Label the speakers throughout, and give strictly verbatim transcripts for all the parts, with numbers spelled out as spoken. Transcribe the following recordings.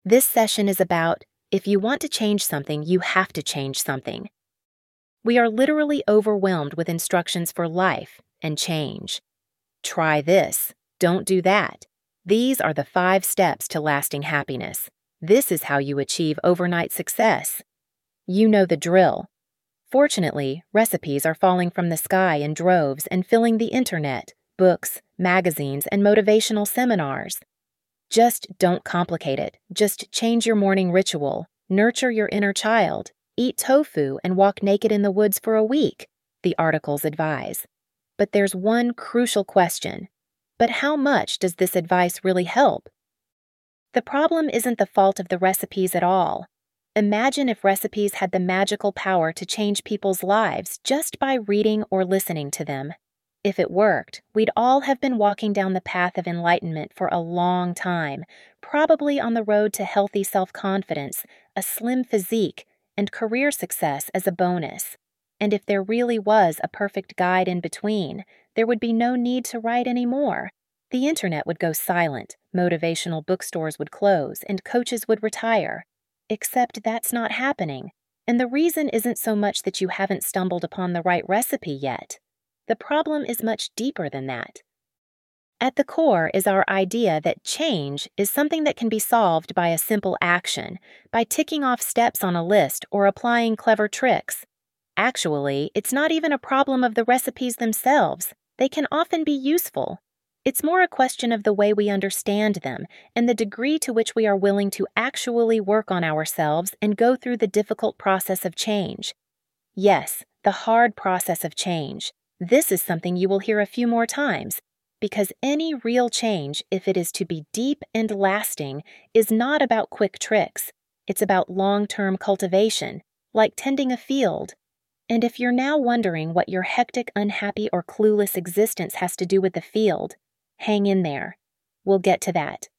Speaker 1: This session is about if you want to change something, you have to change something. We are literally overwhelmed with instructions for life and change. Try this, don't do that. These are the five steps to lasting happiness. This is how you achieve overnight success. You know the drill. Fortunately, recipes are falling from the sky in droves and filling the internet, books, magazines, and motivational seminars. Just don't complicate it. Just change your morning ritual, nurture your inner child, eat tofu, and walk naked in the woods for a week, the articles advise. But there's one crucial question. But how much does this advice really help? The problem isn't the fault of the recipes at all. Imagine if recipes had the magical power to change people's lives just by reading or listening to them. If it worked, we'd all have been walking down the path of enlightenment for a long time, probably on the road to healthy self-confidence, a slim physique, and career success as a bonus. And if there really was a perfect guide in between, there would be no need to write anymore. The internet would go silent, motivational bookstores would close, and coaches would retire. Except that's not happening, and the reason isn't so much that you haven't stumbled upon the right recipe yet. The problem is much deeper than that. At the core is our idea that change is something that can be solved by a simple action, by ticking off steps on a list or applying clever tricks. Actually, it's not even a problem of the recipes themselves. They can often be useful. It's more a question of the way we understand them and the degree to which we are willing to actually work on ourselves and go through the difficult process of change. Yes, the hard process of change. This is something you will hear a few more times, because any real change, if it is to be deep and lasting, is not about quick tricks. It's about long-term cultivation, like tending a field. And if you're now wondering what your hectic, unhappy, or clueless existence has to do with the field, hang in there. We'll get to that.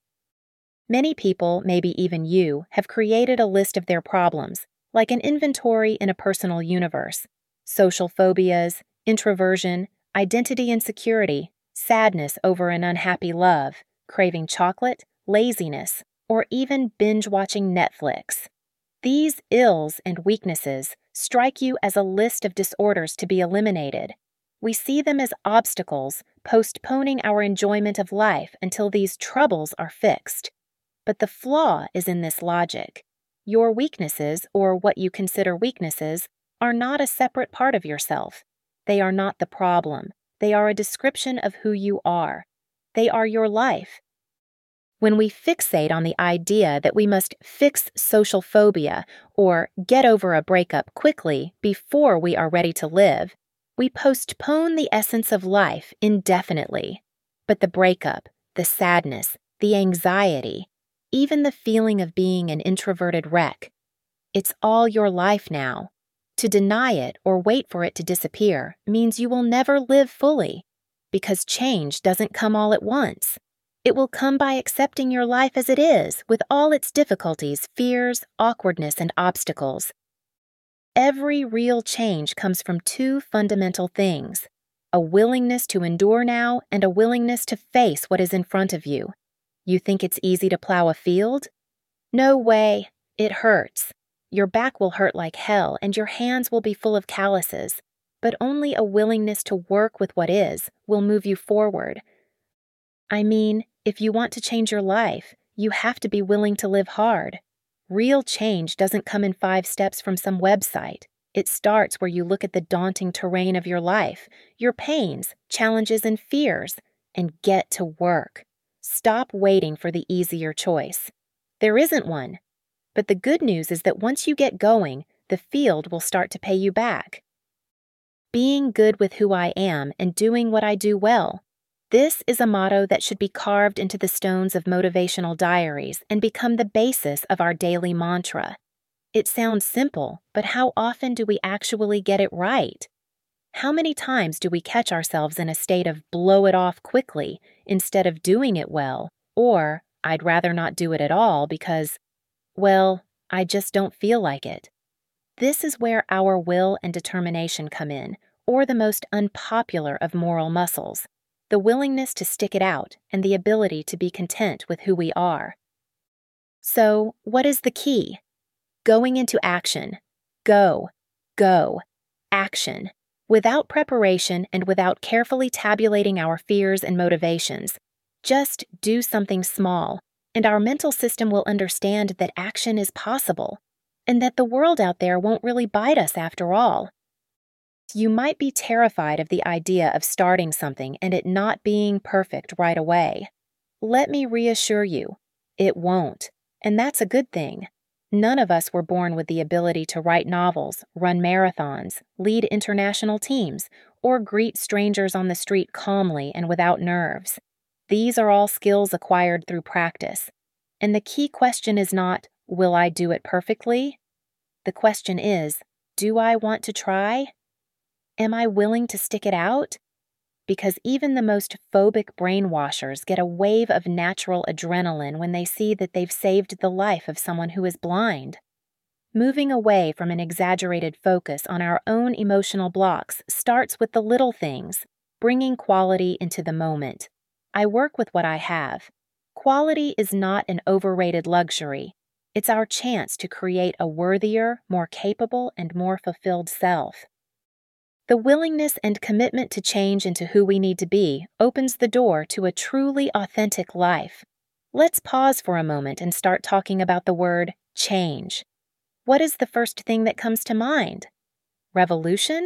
Speaker 1: Many people, maybe even you, have created a list of their problems, like an inventory in a personal universe. Social phobias, introversion, identity insecurity, sadness over an unhappy love, craving chocolate, laziness, or even binge-watching Netflix. These ills and weaknesses strike you as a list of disorders to be eliminated. We see them as obstacles, postponing our enjoyment of life until these troubles are fixed. But the flaw is in this logic. Your weaknesses, or what you consider weaknesses, are not a separate part of yourself. They are not the problem. They are a description of who you are. They are your life. When we fixate on the idea that we must fix social phobia or get over a breakup quickly before we are ready to live, we postpone the essence of life indefinitely. But the breakup, the sadness, the anxiety, even the feeling of being an introverted wreck, it's all your life now. To deny it or wait for it to disappear means you will never live fully, because change doesn't come all at once. It will come by accepting your life as it is, with all its difficulties, fears, awkwardness, and obstacles. Every real change comes from two fundamental things: a willingness to endure now and a willingness to face what is in front of you. You think it's easy to plow a field? No way. It hurts. Your back will hurt like hell and your hands will be full of calluses, but only a willingness to work with what is will move you forward. I mean, if you want to change your life, you have to be willing to live hard. Real change doesn't come in five steps from some website. It starts where you look at the daunting terrain of your life, your pains, challenges, and fears, and get to work. Stop waiting for the easier choice. There isn't one. But the good news is that once you get going, the field will start to pay you back. Being good with who I am and doing what I do well. This is a motto that should be carved into the stones of motivational diaries and become the basis of our daily mantra. It sounds simple, but how often do we actually get it right? How many times do we catch ourselves in a state of blow it off quickly instead of doing it well, or I'd rather not do it at all because, well, I just don't feel like it. This is where our will and determination come in, or the most unpopular of moral muscles, the willingness to stick it out and the ability to be content with who we are. So, what is the key? Going into action. Go, go, action. Without preparation and without carefully tabulating our fears and motivations. Just do something small, and our mental system will understand that action is possible, and that the world out there won't really bite us after all. You might be terrified of the idea of starting something and it not being perfect right away. Let me reassure you, it won't, and that's a good thing. None of us were born with the ability to write novels, run marathons, lead international teams, or greet strangers on the street calmly and without nerves. These are all skills acquired through practice. And the key question is not, will I do it perfectly? The question is, do I want to try? Am I willing to stick it out? Because even the most phobic brainwashers get a wave of natural adrenaline when they see that they've saved the life of someone who is blind. Moving away from an exaggerated focus on our own emotional blocks starts with the little things, bringing quality into the moment. I work with what I have. Quality is not an overrated luxury. It's our chance to create a worthier, more capable, and more fulfilled self. The willingness and commitment to change into who we need to be opens the door to a truly authentic life. Let's pause for a moment and start talking about the word change. What is the first thing that comes to mind? Revolution?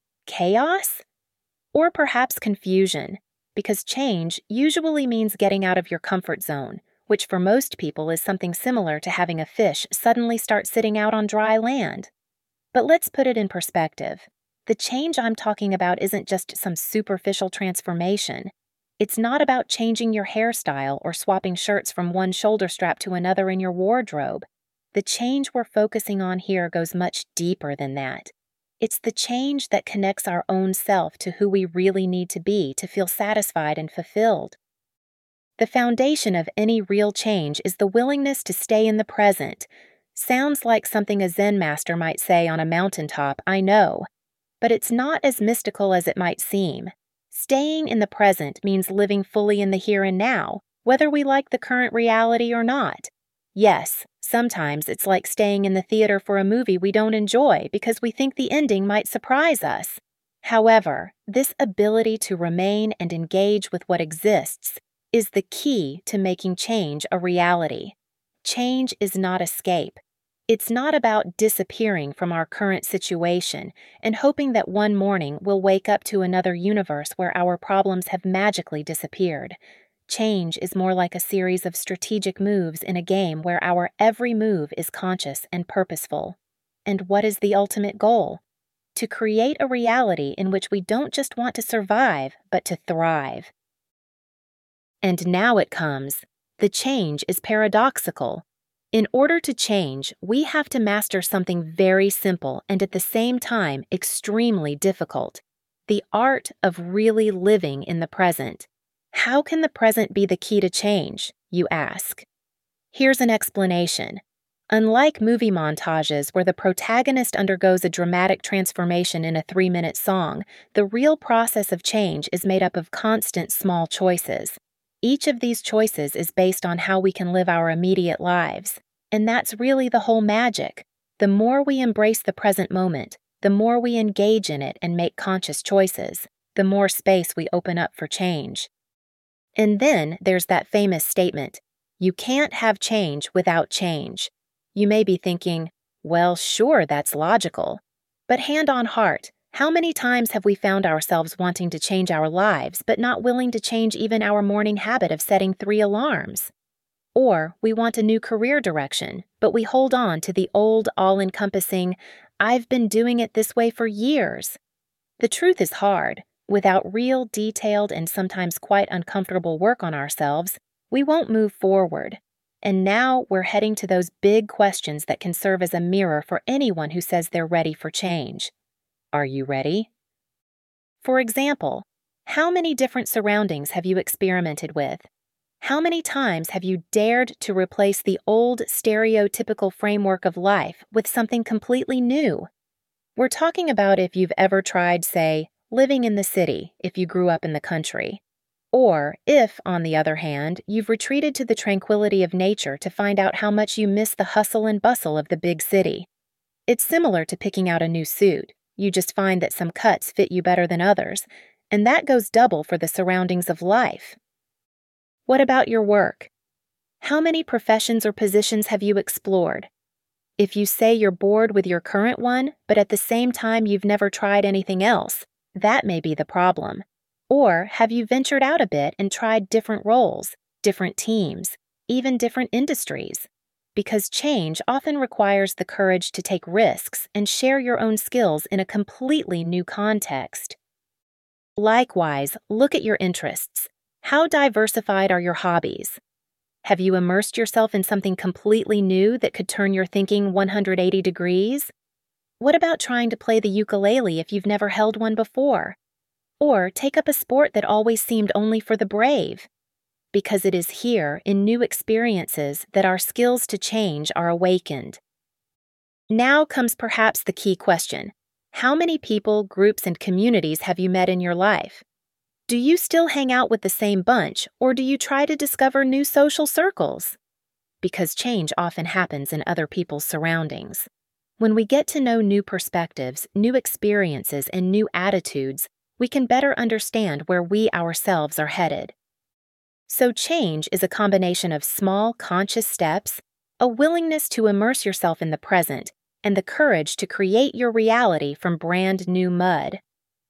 Speaker 1: Chaos? Or perhaps confusion, because change usually means getting out of your comfort zone, which for most people is something similar to having a fish suddenly start sitting out on dry land. But let's put it in perspective. The change I'm talking about isn't just some superficial transformation. It's not about changing your hairstyle or swapping shirts from one shoulder strap to another in your wardrobe. The change we're focusing on here goes much deeper than that. It's the change that connects our own self to who we really need to be to feel satisfied and fulfilled. The foundation of any real change is the willingness to stay in the present. Sounds like something a Zen master might say on a mountaintop, I know. But it's not as mystical as it might seem. Staying in the present means living fully in the here and now, whether we like the current reality or not. Yes, sometimes it's like staying in the theater for a movie we don't enjoy because we think the ending might surprise us. However, this ability to remain and engage with what exists is the key to making change a reality. Change is not escape. It's not about disappearing from our current situation and hoping that one morning we'll wake up to another universe where our problems have magically disappeared. Change is more like a series of strategic moves in a game where our every move is conscious and purposeful. And what is the ultimate goal? To create a reality in which we don't just want to survive, but to thrive. And now it comes. The change is paradoxical. In order to change, we have to master something very simple and at the same time extremely difficult: the art of really living in the present. How can the present be the key to change, you ask? Here's an explanation. Unlike movie montages where the protagonist undergoes a dramatic transformation in a three-minute song, the real process of change is made up of constant small choices. Each of these choices is based on how we can live our immediate lives. And that's really the whole magic. The more we embrace the present moment, the more we engage in it and make conscious choices, the more space we open up for change. And then there's that famous statement, you can't have change without change. You may be thinking, well, sure, that's logical. But hand on heart, how many times have we found ourselves wanting to change our lives, but not willing to change even our morning habit of setting three alarms? Or we want a new career direction, but we hold on to the old, all-encompassing, I've been doing it this way for years. The truth is hard. Without real, detailed, and sometimes quite uncomfortable work on ourselves, we won't move forward. And now we're heading to those big questions that can serve as a mirror for anyone who says they're ready for change. Are you ready? For example, how many different surroundings have you experimented with? How many times have you dared to replace the old stereotypical framework of life with something completely new? We're talking about if you've ever tried, say, living in the city if you grew up in the country. Or if, on the other hand, you've retreated to the tranquility of nature to find out how much you miss the hustle and bustle of the big city. It's similar to picking out a new suit. You just find that some cuts fit you better than others, and that goes double for the surroundings of life. What about your work? How many professions or positions have you explored? If you say you're bored with your current one, but at the same time you've never tried anything else, that may be the problem. Or have you ventured out a bit and tried different roles, different teams, even different industries? Because change often requires the courage to take risks and share your own skills in a completely new context. Likewise, look at your interests. How diversified are your hobbies? Have you immersed yourself in something completely new that could turn your thinking one hundred eighty degrees? What about trying to play the ukulele if you've never held one before? Or take up a sport that always seemed only for the brave? Because it is here, in new experiences, that our skills to change are awakened. Now comes perhaps the key question. How many people, groups, and communities have you met in your life? Do you still hang out with the same bunch, or do you try to discover new social circles? Because change often happens in other people's surroundings. When we get to know new perspectives, new experiences, and new attitudes, we can better understand where we ourselves are headed. So change is a combination of small, conscious steps, a willingness to immerse yourself in the present, and the courage to create your reality from brand new mud.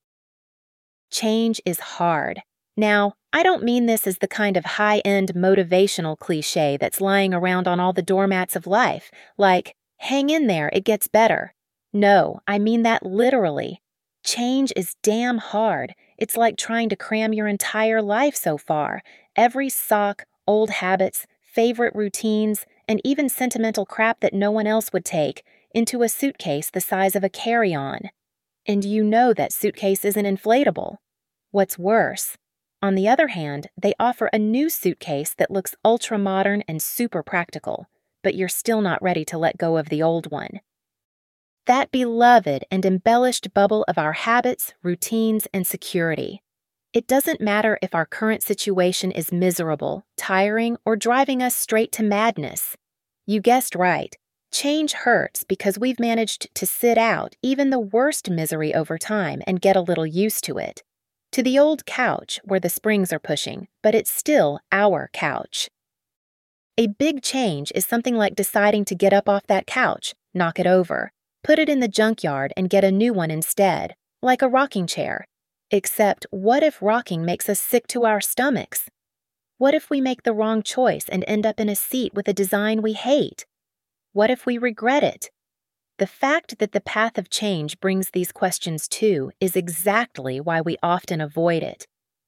Speaker 1: Change is hard. Now, I don't mean this as the kind of high-end motivational cliché that's lying around on all the doormats of life, like, hang in there, it gets better. No, I mean that literally. Change is damn hard. It's like trying to cram your entire life so far. Every sock, old habits, favorite routines, and even sentimental crap that no one else would take, into a suitcase the size of a carry-on. And you know that suitcase isn't inflatable. What's worse, on the other hand, they offer a new suitcase that looks ultra-modern and super practical, but you're still not ready to let go of the old one. That beloved and embellished bubble of our habits, routines, and security. It doesn't matter if our current situation is miserable, tiring, or driving us straight to madness. You guessed right. Change hurts because we've managed to sit out even the worst misery over time and get a little used to it. To the old couch where the springs are pushing, but it's still our couch. A big change is something like deciding to get up off that couch, knock it over, put it in the junkyard and get a new one instead, like a rocking chair. Except, what if rocking makes us sick to our stomachs? What if we make the wrong choice and end up in a seat with a design we hate? What if we regret it? The fact that the path of change brings these questions too is exactly why we often avoid it.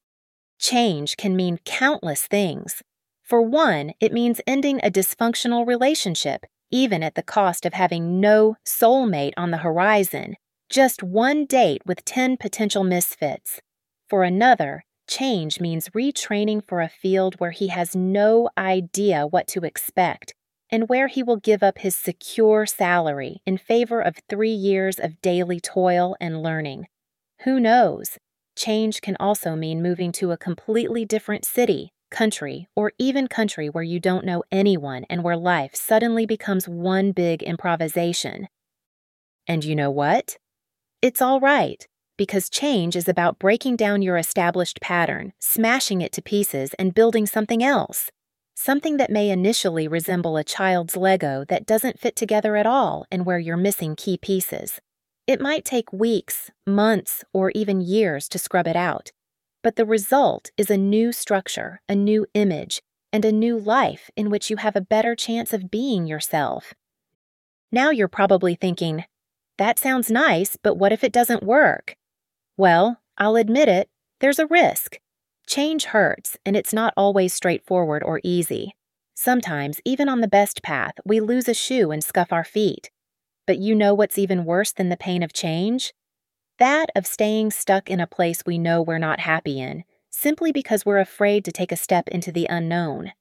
Speaker 1: Change can mean countless things. For one, it means ending a dysfunctional relationship, even at the cost of having no soulmate on the horizon, just one date with ten potential misfits. For another, change means retraining for a field where he has no idea what to expect, and where he will give up his secure salary in favor of three years of daily toil and learning. Who knows? Change can also mean moving to a completely different city, country, or even country where you don't know anyone and where life suddenly becomes one big improvisation. And you know what? It's all right, because change is about breaking down your established pattern, smashing it to pieces, and building something else. Something that may initially resemble a child's Lego that doesn't fit together at all and where you're missing key pieces. It might take weeks, months, or even years to scrub it out. But the result is a new structure, a new image, and a new life in which you have a better chance of being yourself. Now you're probably thinking, that sounds nice, but what if it doesn't work? Well, I'll admit it, there's a risk. Change hurts, and it's not always straightforward or easy. Sometimes, even on the best path, we lose a shoe and scuff our feet. But you know what's even worse than the pain of change? That of staying stuck in a place we know we're not happy in, simply because we're afraid to take a step into the unknown.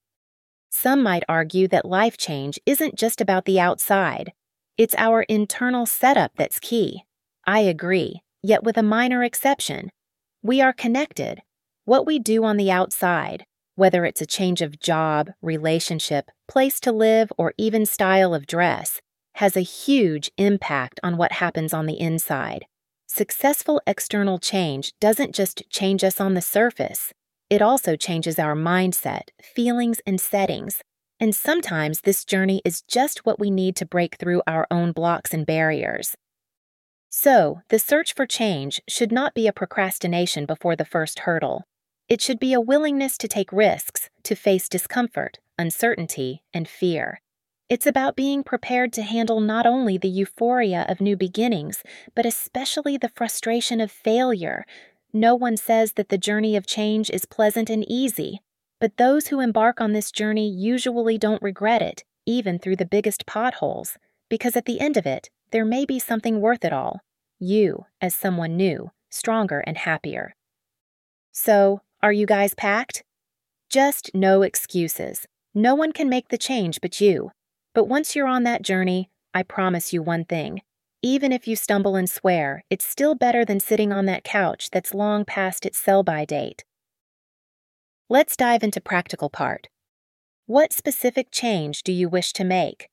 Speaker 1: Some might argue that life change isn't just about the outside. It's our internal setup that's key. I agree, yet with a minor exception. We are connected. What we do on the outside, whether it's a change of job, relationship, place to live, or even style of dress, has a huge impact on what happens on the inside. Successful external change doesn't just change us on the surface. It also changes our mindset, feelings, and settings. And sometimes this journey is just what we need to break through our own blocks and barriers. So, the search for change should not be a procrastination before the first hurdle. It should be a willingness to take risks, to face discomfort, uncertainty, and fear. It's about being prepared to handle not only the euphoria of new beginnings, but especially the frustration of failure. No one says that the journey of change is pleasant and easy, but those who embark on this journey usually don't regret it, even through the biggest potholes, because at the end of it, there may be something worth it all. You, as someone new, stronger and happier. So, are you guys packed? Just no excuses. No one can make the change but you. But once you're on that journey, I promise you one thing. Even if you stumble and swear, it's still better than sitting on that couch that's long past its sell-by date. Let's dive into practical part. What specific change do you wish to make?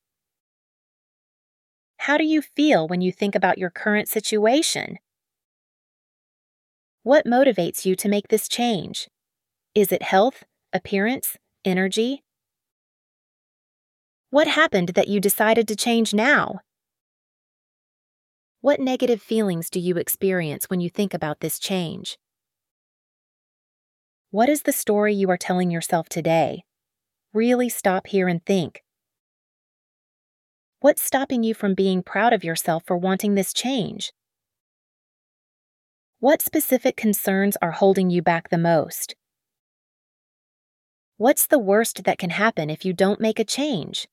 Speaker 1: How do you feel when you think about your current situation? What motivates you to make this change? Is it health, appearance, energy? What happened that you decided to change now? What negative feelings do you experience when you think about this change? What is the story you are telling yourself today? Really stop here and think. What's stopping you from being proud of yourself for wanting this change? What specific concerns are holding you back the most? What's the worst that can happen if you don't make a change?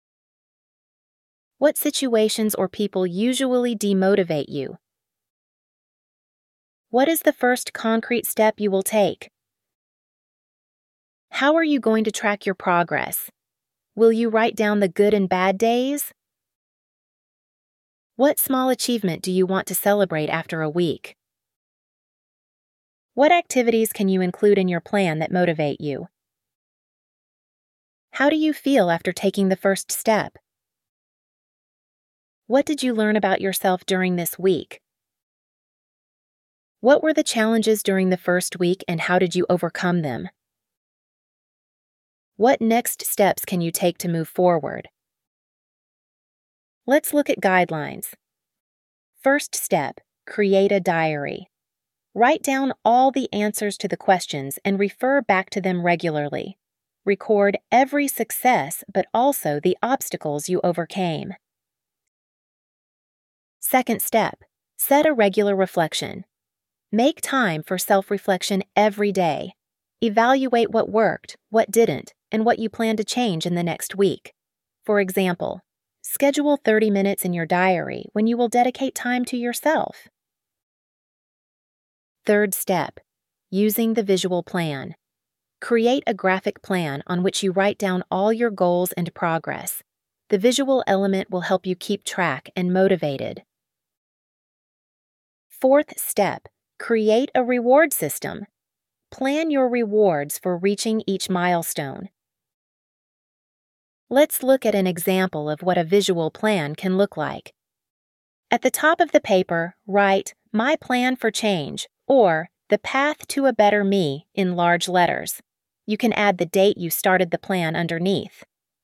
Speaker 1: What situations or people usually demotivate you? What is the first concrete step you will take? How are you going to track your progress? Will you write down the good and bad days? What small achievement do you want to celebrate after a week? What activities can you include in your plan that motivate you? How do you feel after taking the first step? What did you learn about yourself during this week? What were the challenges during the first week and how did you overcome them? What next steps can you take to move forward? Let's look at guidelines. First step, create a diary. Write down all the answers to the questions and refer back to them regularly. Record every success, but also the obstacles you overcame. Second step, set a regular reflection. Make time for self-reflection every day. Evaluate what worked, what didn't, and what you plan to change in the next week. For example, schedule thirty minutes in your diary when you will dedicate time to yourself. Third step, using the visual plan. Create a graphic plan on which you write down all your goals and progress. The visual element will help you keep track and motivated. Fourth step, create a reward system. Plan your rewards for reaching each milestone. Let's look at an example of what a visual plan can look like. At the top of the paper, write, "My plan for change," or "The path to a better me" in large letters. You can add the date you started the plan underneath.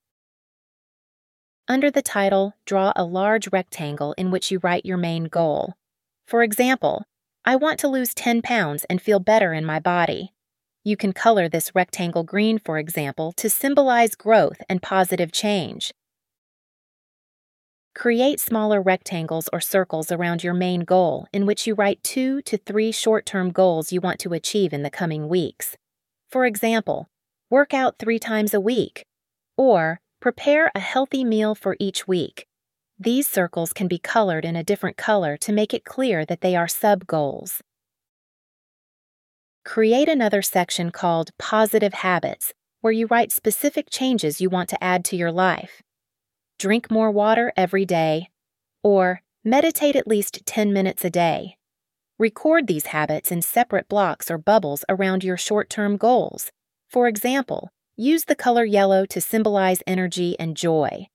Speaker 1: Under the title, draw a large rectangle in which you write your main goal. For example, I want to lose ten pounds and feel better in my body. You can color this rectangle green, for example, to symbolize growth and positive change. Create smaller rectangles or circles around your main goal in which you write two to three short-term goals you want to achieve in the coming weeks. For example, work out three times a week, or prepare a healthy meal for each week. These circles can be colored in a different color to make it clear that they are sub-goals. Create another section called Positive Habits, where you write specific changes you want to add to your life. Drink more water every day, or meditate at least ten minutes a day. Record these habits in separate blocks or bubbles around your short-term goals. For example, use the color yellow to symbolize energy and joy.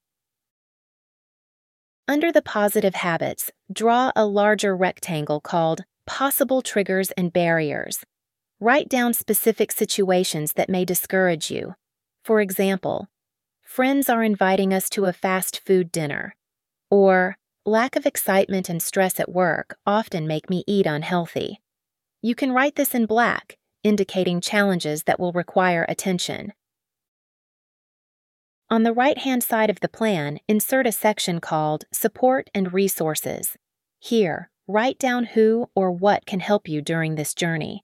Speaker 1: Under the positive habits, draw a larger rectangle called Possible Triggers and Barriers. Write down specific situations that may discourage you. For example, friends are inviting us to a fast food dinner, or lack of excitement and stress at work often make me eat unhealthy. You can write this in black, indicating challenges that will require attention. On the right-hand side of the plan, insert a section called Support and Resources. Here, write down who or what can help you during this journey.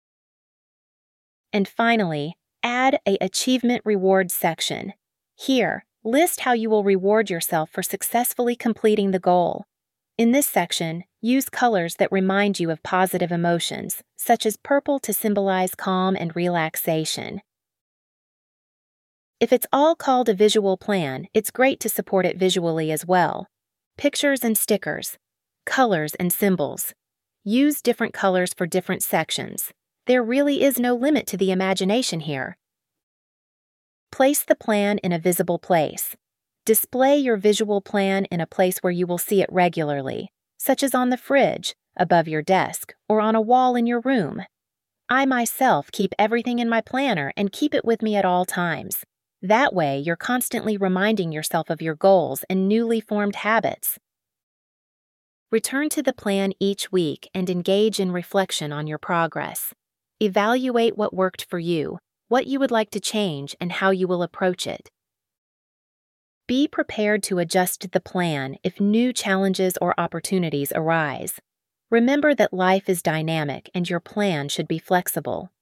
Speaker 1: And finally, add a Achievement Reward section. Here, list how you will reward yourself for successfully completing the goal. In this section, use colors that remind you of positive emotions, such as purple to symbolize calm and relaxation. If it's all called a visual plan, it's great to support it visually as well. Pictures and stickers, colors and symbols. Use different colors for different sections. There really is no limit to the imagination here. Place the plan in a visible place. Display your visual plan in a place where you will see it regularly, such as on the fridge, above your desk, or on a wall in your room. I myself keep everything in my planner and keep it with me at all times. That way, you're constantly reminding yourself of your goals and newly formed habits. Return to the plan each week and engage in reflection on your progress. Evaluate what worked for you, what you would like to change, and how you will approach it. Be prepared to adjust the plan if new challenges or opportunities arise. Remember that life is dynamic and your plan should be flexible.